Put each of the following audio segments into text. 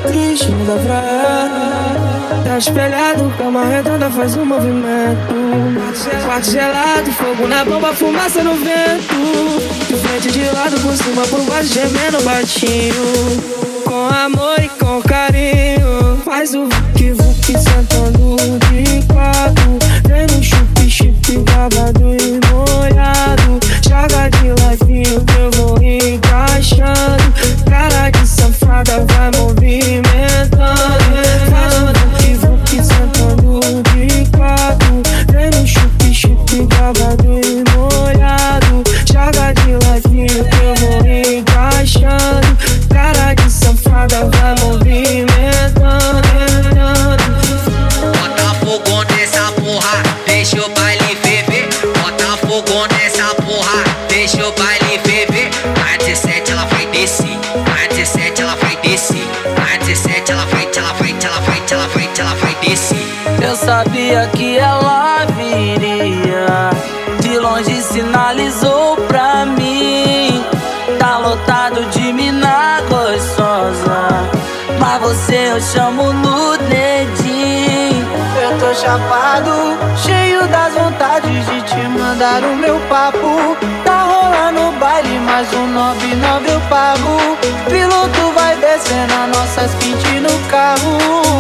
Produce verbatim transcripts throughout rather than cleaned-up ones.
triste, não dá pra ela. Tá espelhado, cama redonda faz um movimento. Quarto gelado, fogo na bomba, fumaça no vento. De frente, de lado, por cima, por baixo, gemendo baixinho. Com amor e com carinho. Faz o vuki vuki sentando de quatro. Vem no chupi chupi babado e molhado. Joga de ladinho que eu vou encaixando. Cara de safada vai movimentando. Faz o vuki vuki sentando de quatro. Vem no chupi chupi babado e molhado. Joga de ladinho que eu vou encaixando. Cara de safada vai movimentando. Bota fogo nessa porra, deixa o baile ferver. Bota fogo nessa porra, deixa o baile ferver. A dezessete ela vai descer, a dezessete ela vai descer, a dezessete ela vai, ela vai, ela vai, ela vai, ela vai descer. Eu sabia que ela viria, de longe sinalizou pra mim. Tá lotado de mina gostosa, mas você eu chamo no dedinho. Eu tô chapado, cheio das vontades de te mandar o meu papo. Tá rolando baile, mais um nove nove eu pago. Piloto vai descendo as nossas quinte no carro.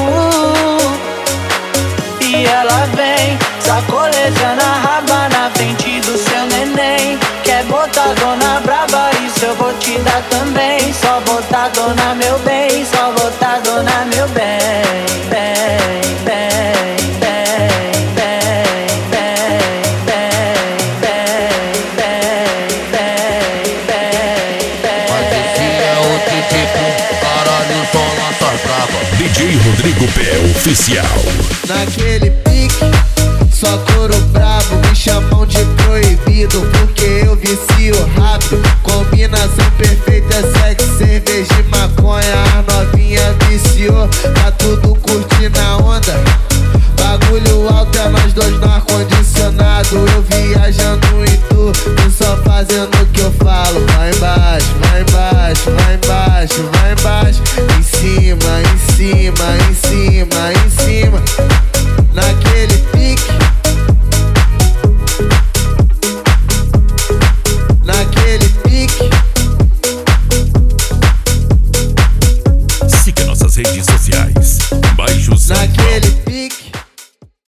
E ela vem, sacolejando a raba na frente do seu neném. Quer botar dona braba, isso eu vou te dar também. Só botar dona meu bem, só botar dona meu bem. Bem, bem, bem, bem, bem, bem, bem, bem, bem, bem. Mas esse é outro tipo, caralho, só lança brava. D J Rodrigo Pé Oficial. Naquele pique, só couro brabo. Me chamam de proibido porque eu vicio rápido. Combinação perfeita